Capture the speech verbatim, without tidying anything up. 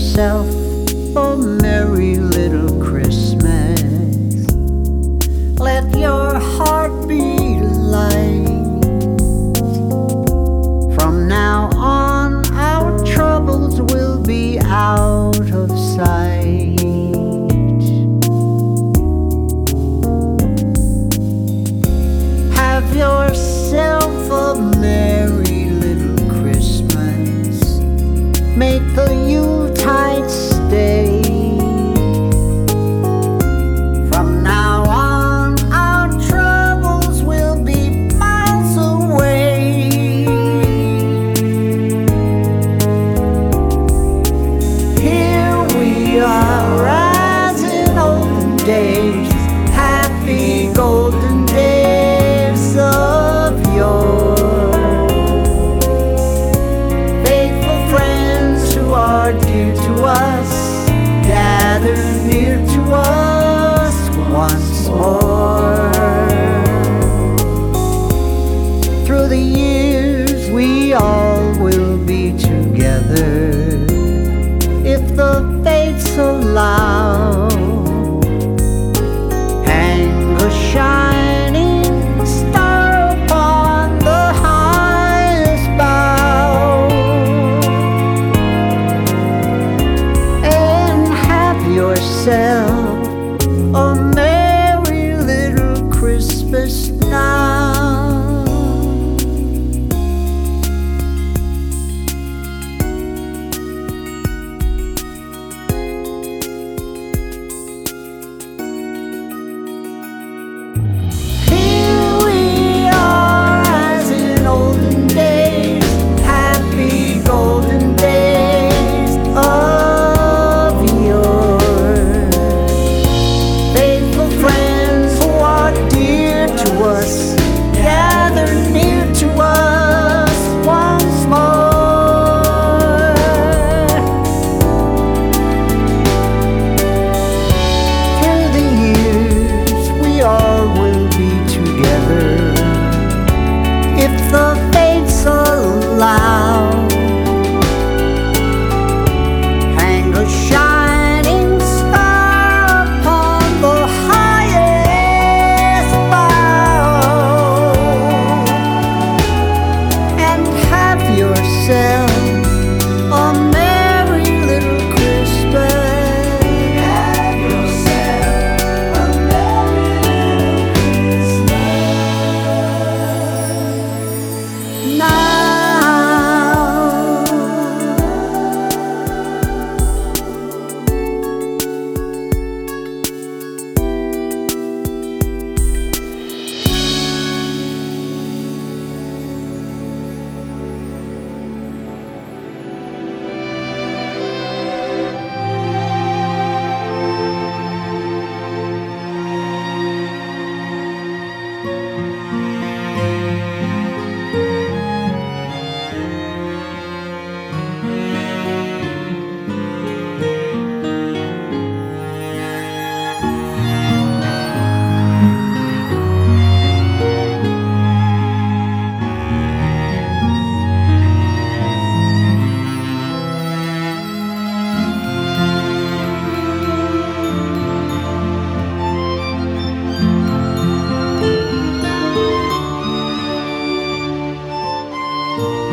yourself a merry little Christmas. Let your heart be light. From now on, our troubles will be out of sight. Have yourself a merry little Christmas. Make the Yuletide stay. From now on, our troubles will be miles away. Here we are as in olden days, happy golden days of yore. Faithful friends who are dear to us, gather near to us once more. Through the years we all will be together, if the fates allow. Hang a shining star upon the highest bough, and have yourself a merry little Christmas now. Here we are as in olden days, happy golden days of yore. Faithful friends who are dear to us, gather near to us once more. Through the years we all will be together, if the fates allow. Hang a shining star upon the highest bough, and have yourself a merry little Christmas. Have yourself a merry little Christmas now. Thank you.